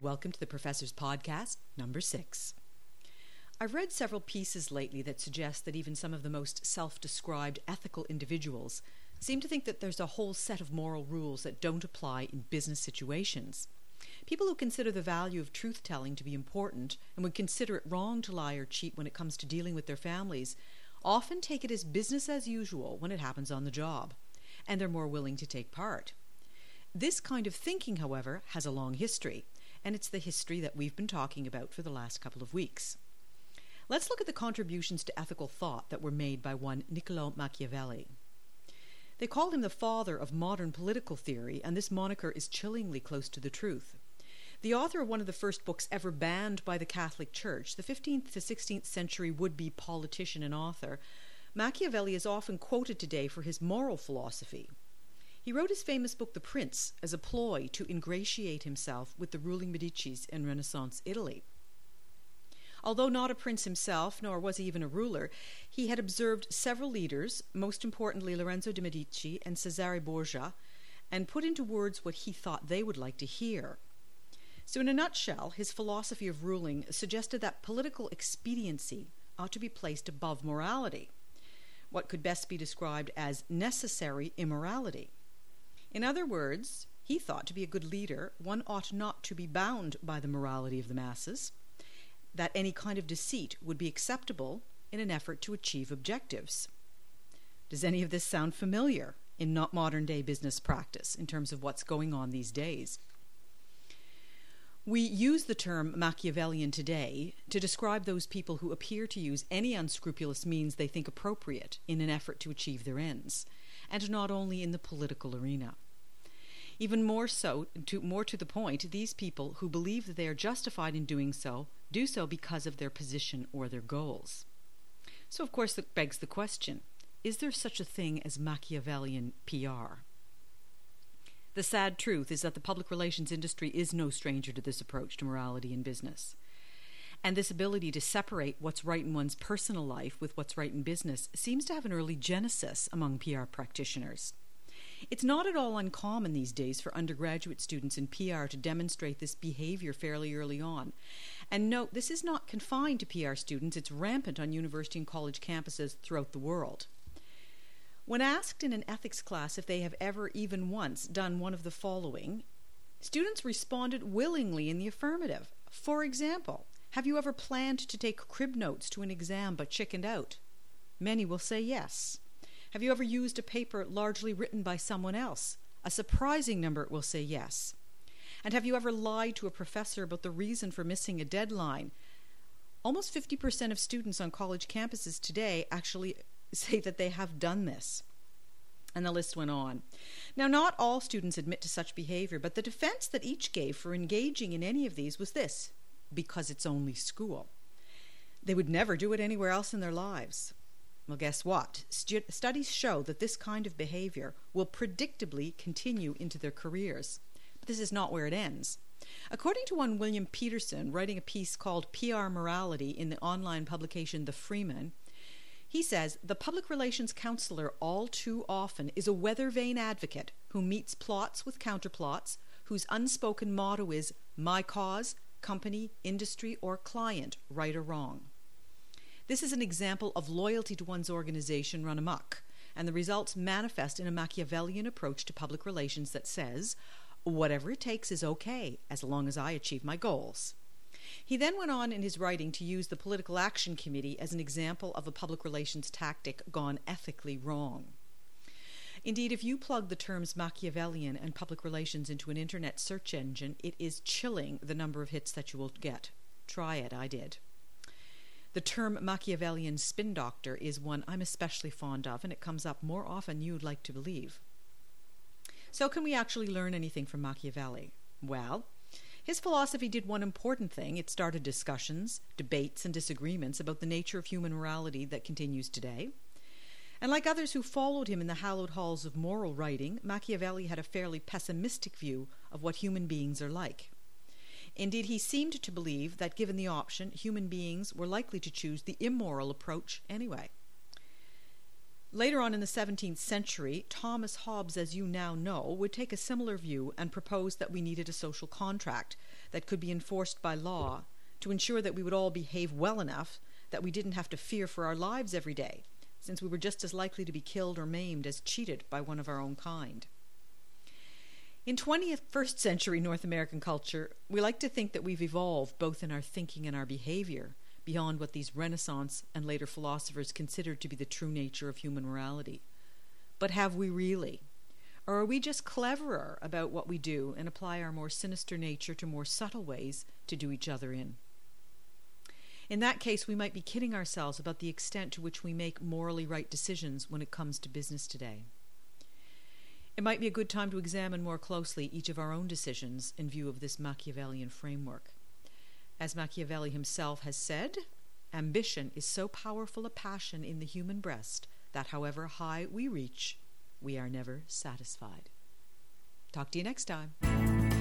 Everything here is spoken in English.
Welcome to the Professor's Podcast, number 6. I've read several pieces lately that suggest that even some of the most self-described ethical individuals seem to think that there's a whole set of moral rules that don't apply in business situations. People who consider the value of truth-telling to be important and would consider it wrong to lie or cheat when it comes to dealing with their families often take it as business as usual when it happens on the job, and they're more willing to take part. This kind of thinking, however, has a long history, and it's the history that we've been talking about for the last couple of weeks. Let's look at the contributions to ethical thought that were made by one Niccolò Machiavelli. They called him the father of modern political theory, and this moniker is chillingly close to the truth. The author of one of the first books ever banned by the Catholic Church, the 15th to 16th century would-be politician and author, Machiavelli is often quoted today for his moral philosophy. He wrote his famous book The Prince as a ploy to ingratiate himself with the ruling Medicis in Renaissance Italy. Although not a prince himself, nor was he even a ruler, he had observed several leaders, most importantly Lorenzo de' Medici and Cesare Borgia, and put into words what he thought they would like to hear. So in a nutshell, his philosophy of ruling suggested that political expediency ought to be placed above morality, what could best be described as necessary immorality. In other words, he thought to be a good leader, one ought not to be bound by the morality of the masses, that any kind of deceit would be acceptable in an effort to achieve objectives. Does any of this sound familiar in not modern-day business practice in terms of what's going on these days? We use the term Machiavellian today to describe those people who appear to use any unscrupulous means they think appropriate in an effort to achieve their ends, and not only in the political arena. Even more so, more to the point, these people who believe that they are justified in doing so, do so because of their position or their goals. So, of course, that begs the question, is there such a thing as Machiavellian PR? The sad truth is that the public relations industry is no stranger to this approach to morality in business. And this ability to separate what's right in one's personal life with what's right in business seems to have an early genesis among PR practitioners. It's not at all uncommon these days for undergraduate students in PR to demonstrate this behavior fairly early on. And note, this is not confined to PR students, it's rampant on university and college campuses throughout the world. When asked in an ethics class if they have ever even once done one of the following, students responded willingly in the affirmative. For example, have you ever planned to take crib notes to an exam but chickened out? Many will say yes. Have you ever used a paper largely written by someone else? A surprising number will say yes. And have you ever lied to a professor about the reason for missing a deadline? Almost 50% of students on college campuses today actually say that they have done this. And the list went on. Now, not all students admit to such behavior, but the defense that each gave for engaging in any of these was this: because it's only school. They would never do it anywhere else in their lives. Well, guess what? Studies show that this kind of behavior will predictably continue into their careers. But this is not where it ends. According to one William Peterson, writing a piece called PR Morality in the online publication The Freeman, he says, the public relations counselor all too often is a weather-vane advocate who meets plots with counterplots, whose unspoken motto is, my cause, company, industry, or client, right or wrong. This is an example of loyalty to one's organization run amok, and the results manifest in a Machiavellian approach to public relations that says, whatever it takes is okay, as long as I achieve my goals. He then went on in his writing to use the Political Action Committee as an example of a public relations tactic gone ethically wrong. Indeed, if you plug the terms Machiavellian and public relations into an internet search engine, it is chilling the number of hits that you will get. Try it, I did. The term Machiavellian spin doctor is one I'm especially fond of, and it comes up more often than you'd like to believe. So can we actually learn anything from Machiavelli? Well, his philosophy did one important thing. It started discussions, debates, and disagreements about the nature of human morality that continues today. And like others who followed him in the hallowed halls of moral writing, Machiavelli had a fairly pessimistic view of what human beings are like. Indeed, he seemed to believe that given the option, human beings were likely to choose the immoral approach anyway. Later on in the 17th century, Thomas Hobbes, as you now know, would take a similar view and propose that we needed a social contract that could be enforced by law to ensure that we would all behave well enough that we didn't have to fear for our lives every day, since we were just as likely to be killed or maimed as cheated by one of our own kind. In 21st century North American culture, we like to think that we've evolved both in our thinking and our behavior beyond what these Renaissance and later philosophers considered to be the true nature of human morality. But have we really? Or are we just cleverer about what we do and apply our more sinister nature to more subtle ways to do each other in? In that case, we might be kidding ourselves about the extent to which we make morally right decisions when it comes to business today. It might be a good time to examine more closely each of our own decisions in view of this Machiavellian framework. As Machiavelli himself has said, ambition is so powerful a passion in the human breast that however high we reach, we are never satisfied. Talk to you next time.